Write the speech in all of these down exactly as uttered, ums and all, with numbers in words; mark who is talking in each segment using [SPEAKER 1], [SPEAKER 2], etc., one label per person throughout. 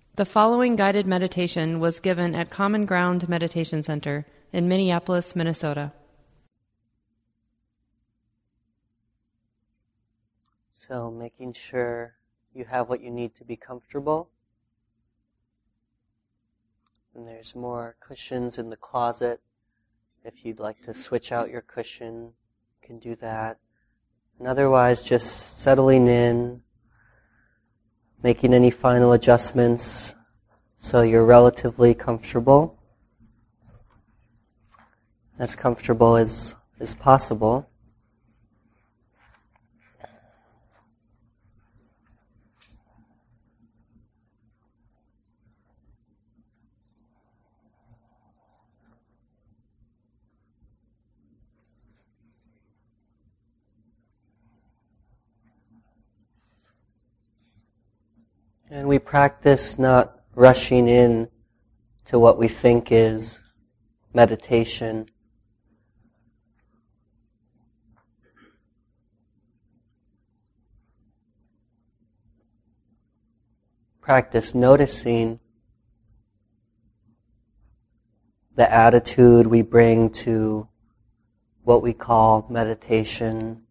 [SPEAKER 1] The following guided meditation was given at Common Ground Meditation Center in Minneapolis, Minnesota.
[SPEAKER 2] So making sure you have what you need to be comfortable. And there's more cushions in the closet. If you'd like to switch out your cushion, you can do that. And otherwise, just settling in, making any final adjustments so you're relatively comfortable, as comfortable as is possible. And we practice not rushing in to what we think is meditation. Practice noticing the attitude we bring to what we call meditation.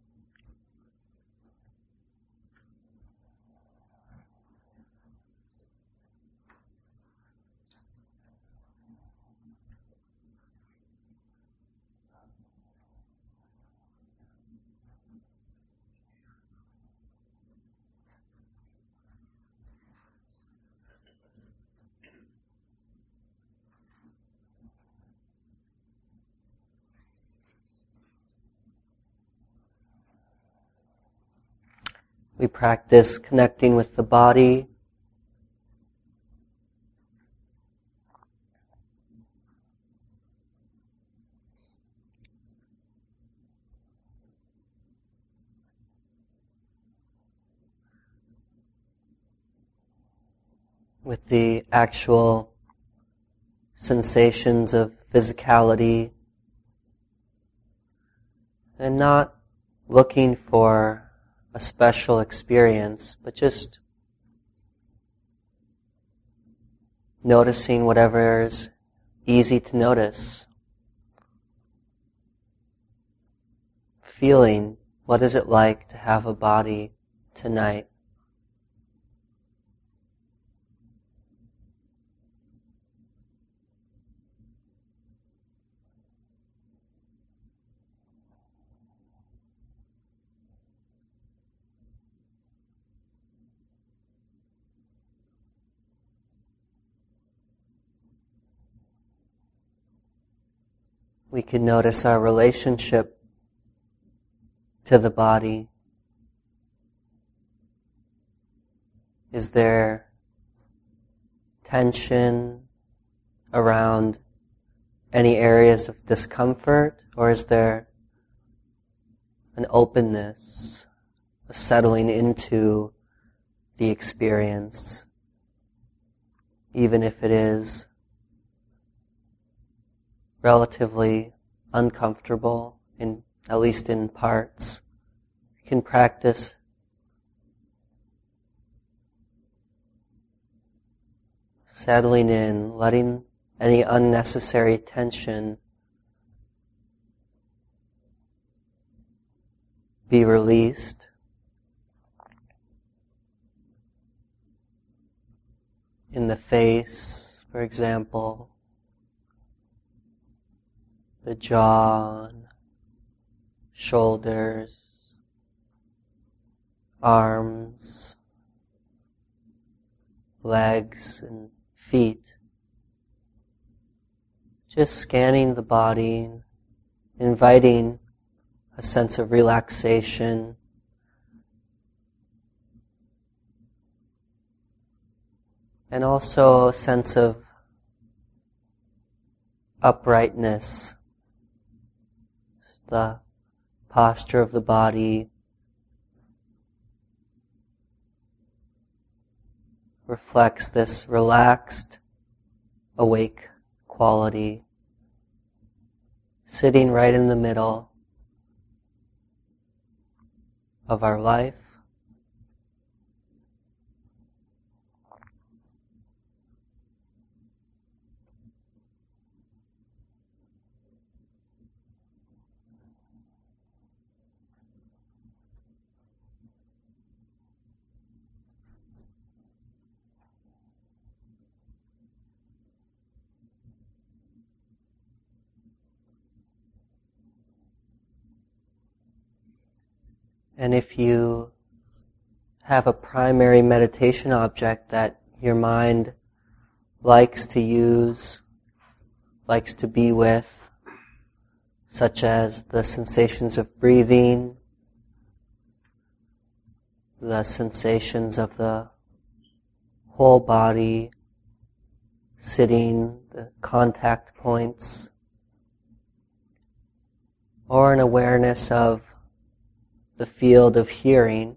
[SPEAKER 2] We practice connecting with the body. With the actual sensations of physicality, and not looking for a special experience, but just noticing whatever is easy to notice. Feeling, what is it like to have a body tonight? We can notice our relationship to the body. Is there tension around any areas of discomfort, or is there an openness, a settling into the experience, even if it is relatively uncomfortable, in at least in parts? You can practice settling in, letting any unnecessary tension be released. In the face, for example, the jaw, shoulders, arms, legs, and feet. Just scanning the body, inviting a sense of relaxation, and also a sense of uprightness. The posture of the body reflects this relaxed, awake quality, sitting right in the middle of our life. And if you have a primary meditation object that your mind likes to use, likes to be with, such as the sensations of breathing, the sensations of the whole body, sitting, the contact points, or an awareness of the field of hearing,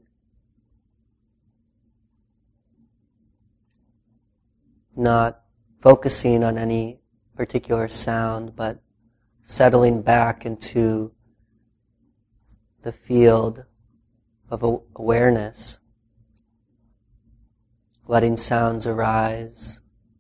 [SPEAKER 2] not focusing on any particular sound, but settling back into the field of awareness, letting sounds arise,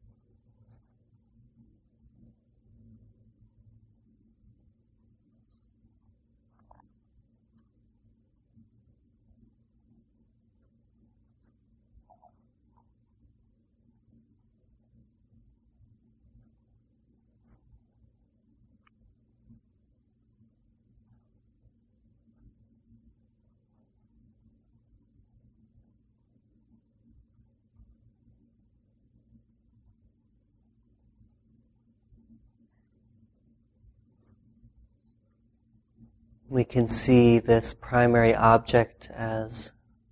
[SPEAKER 2] we can see this primary object as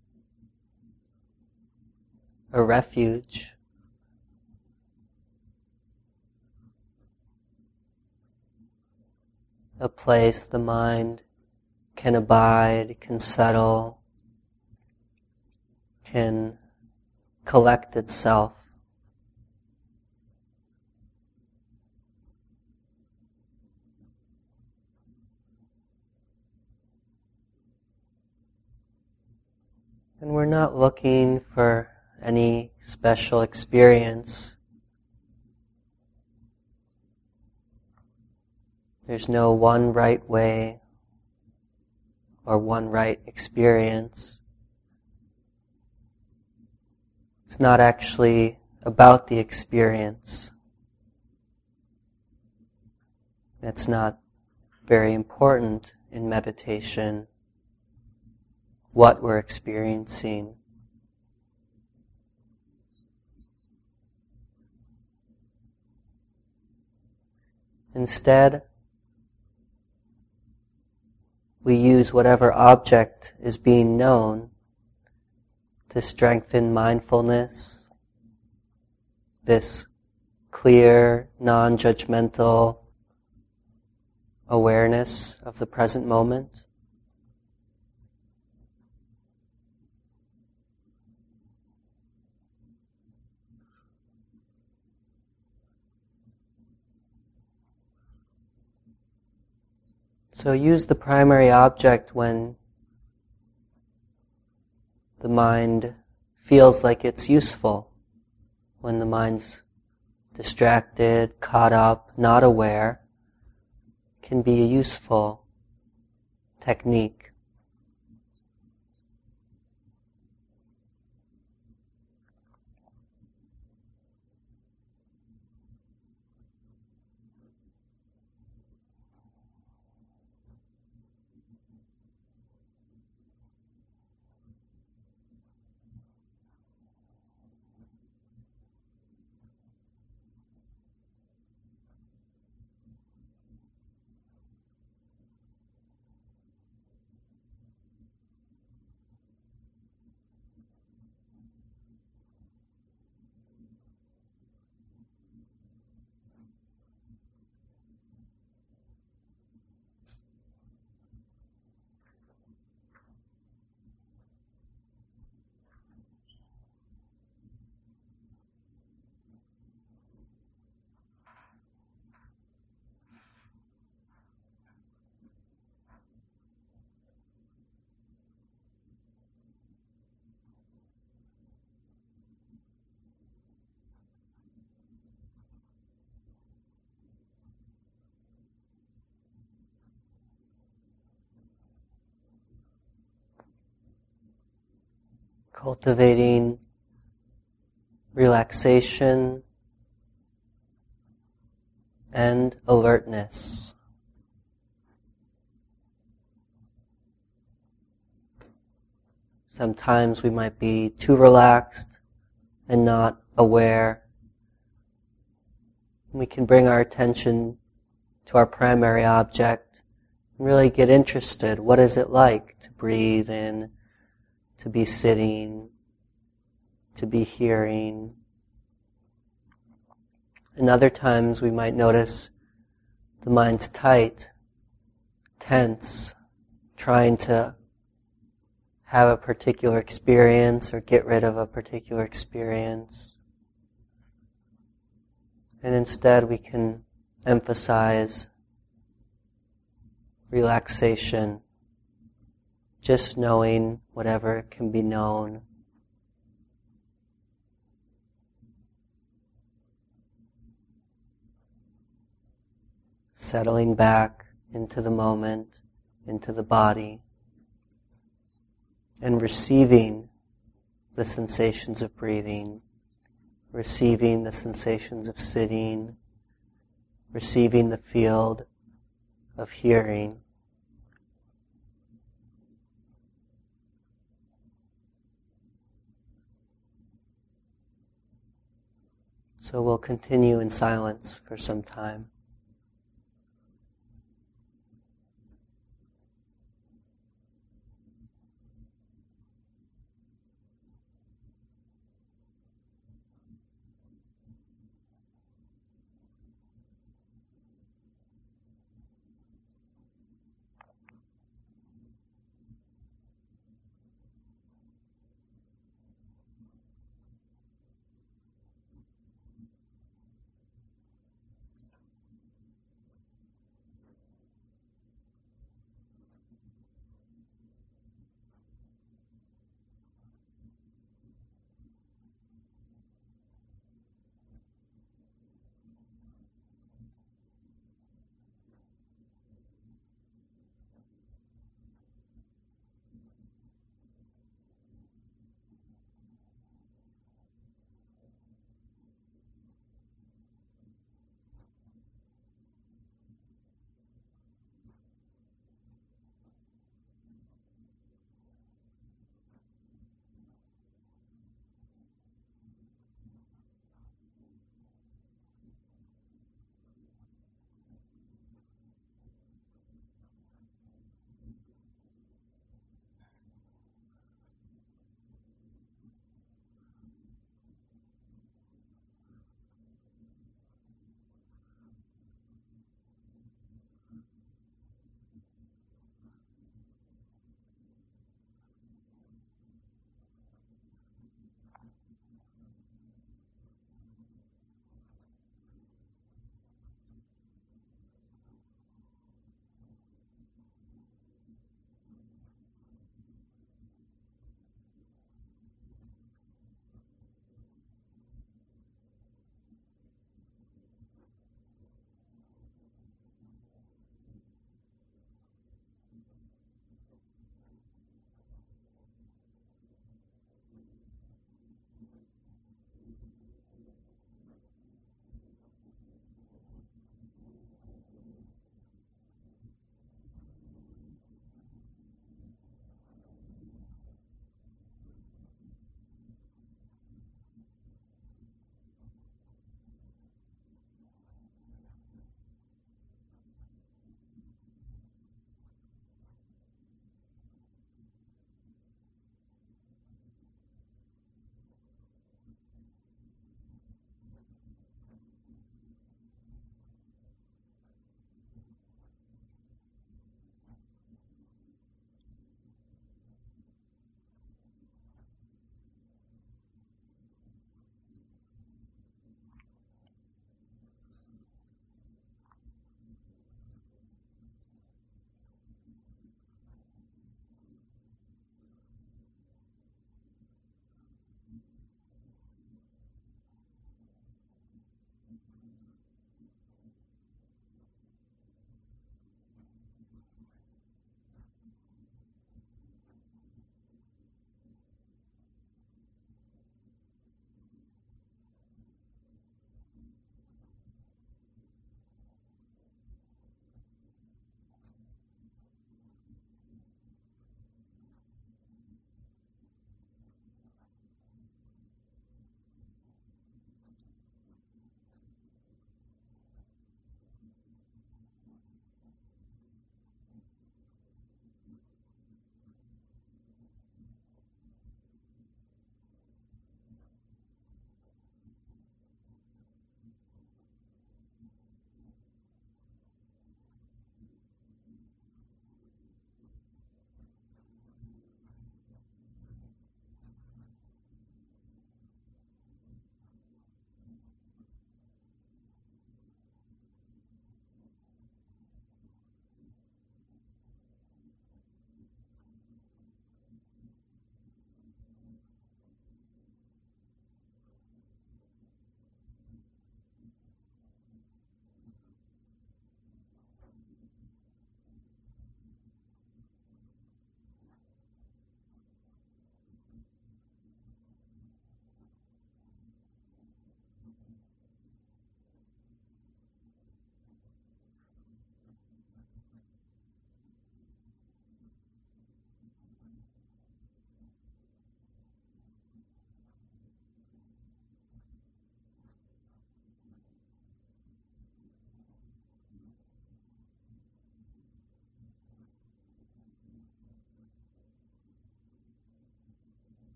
[SPEAKER 2] a refuge, a place the mind can abide, can settle, can collect itself. And we're not looking for any special experience. There's no one right way or one right experience. It's not actually about the experience. It's not very important in meditation what we're experiencing. Instead, we use whatever object is being known to strengthen mindfulness, this clear, non-judgmental awareness of the present moment. So use the primary object when the mind feels like it's useful, when the mind's distracted, caught up, not aware, can be a useful technique. Cultivating relaxation and alertness. Sometimes we might be too relaxed and not aware. We can bring our attention to our primary object and really get interested. What is it like to breathe in, to be sitting, to be hearing? And other times we might notice the mind's tight, tense, trying to have a particular experience or get rid of a particular experience. And instead we can emphasize relaxation, just knowing whatever can be known. Settling back into the moment, into the body, and receiving the sensations of breathing, receiving the sensations of sitting, receiving the field of hearing. So we'll continue in silence for some time.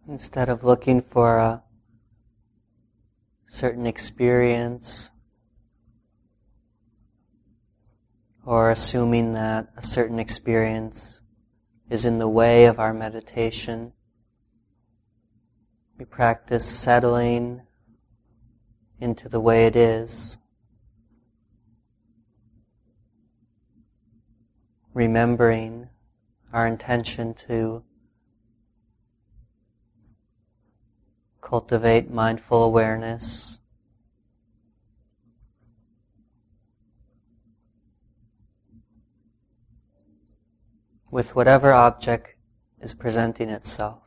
[SPEAKER 2] Instead of looking for a certain experience or assuming that a certain experience is in the way of our meditation, we practice settling into the way it is, remembering our intention to cultivate mindful awareness, with whatever object is presenting itself.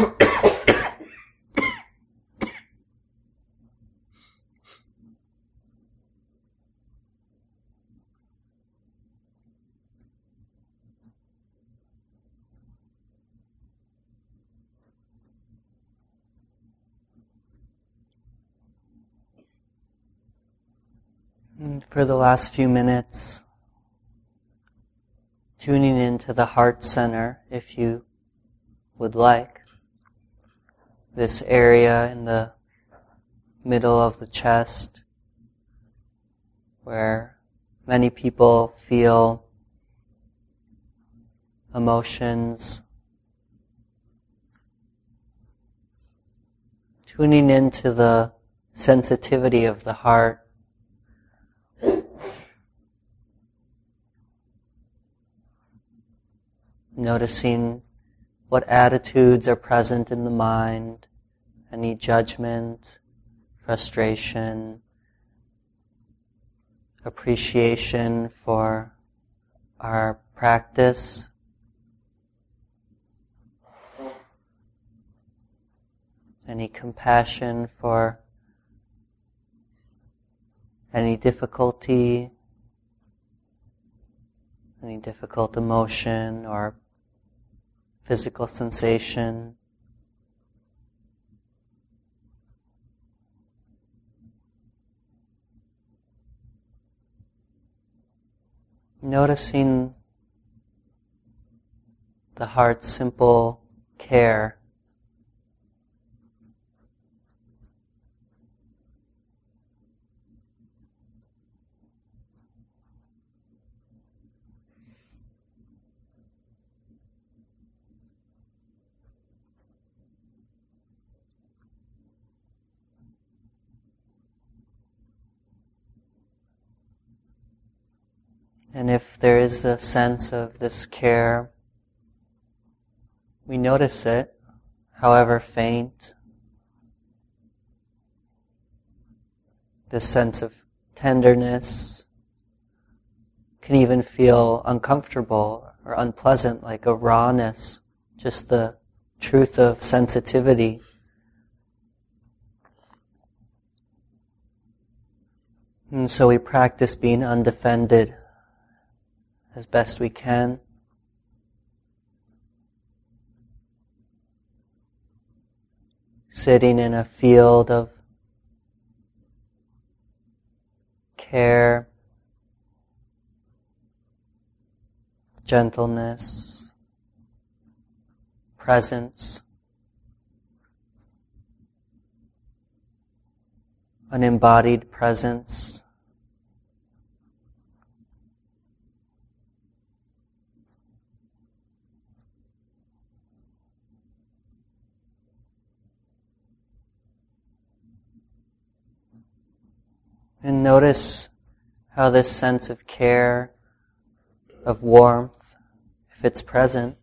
[SPEAKER 2] And for the last few minutes, tuning into the heart center, if you would like. This area in the middle of the chest where many people feel emotions. Tuning into the sensitivity of the heart. Noticing what attitudes are present in the mind, any judgment, frustration, appreciation for our practice, any compassion for any difficulty, any difficult emotion or physical sensation. Noticing the heart's simple care. And if there is a sense of this care, we notice it, however faint. This sense of tenderness can even feel uncomfortable or unpleasant, like a rawness, just the truth of sensitivity. And so we practice being undefended as best we can. Sitting in a field of care, gentleness, presence, an embodied presence. And notice how this sense of care, of warmth, if it's present,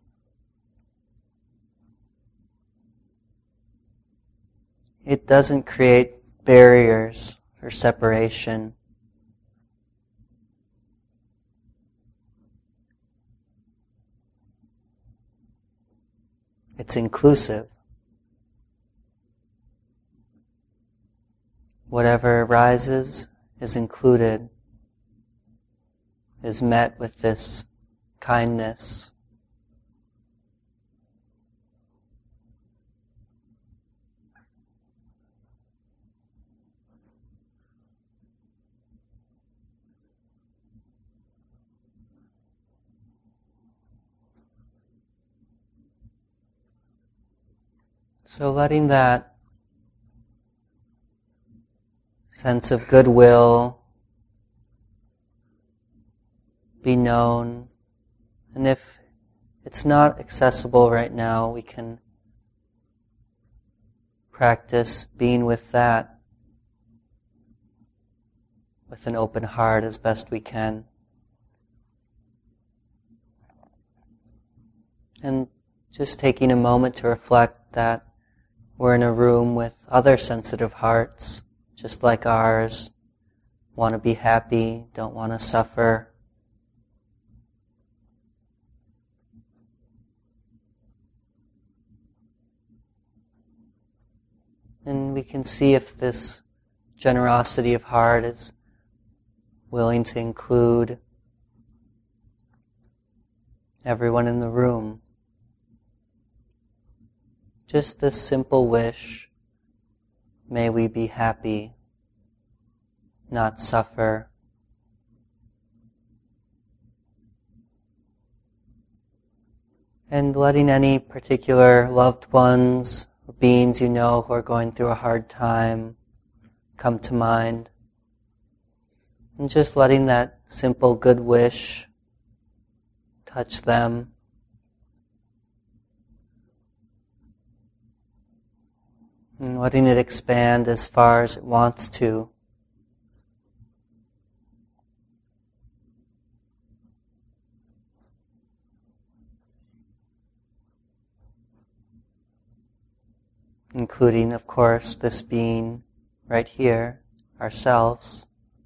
[SPEAKER 2] it doesn't create barriers or separation. It's inclusive. Whatever arises is included, is met with this kindness. So letting that sense of goodwill be known, and if it's not accessible right now, we can practice being with that with an open heart as best we can. And just taking a moment to reflect that we're in a room with other sensitive hearts, just like ours, want to be happy, don't want to suffer. And we can see if this generosity of heart is willing to include everyone in the room. Just this simple wish, may we be happy, not suffer. And letting any particular loved ones or beings you know who are going through a hard time come to mind. And just letting that simple good wish touch them. And letting it expand as far as it wants to. Including, of course, this being right here, ourselves.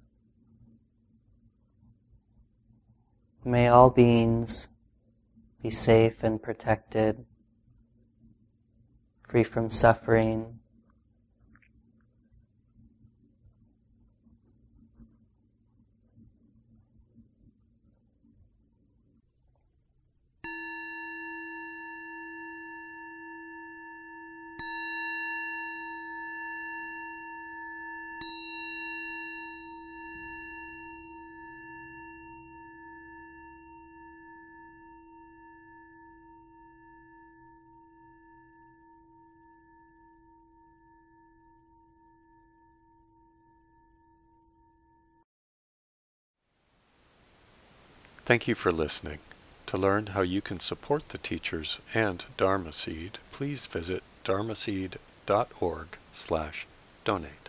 [SPEAKER 2] May all beings be safe and protected, free from suffering.
[SPEAKER 3] Thank you for listening. To learn how you can support the teachers and Dharma Seed, please visit dharmaseed dot org slash donate.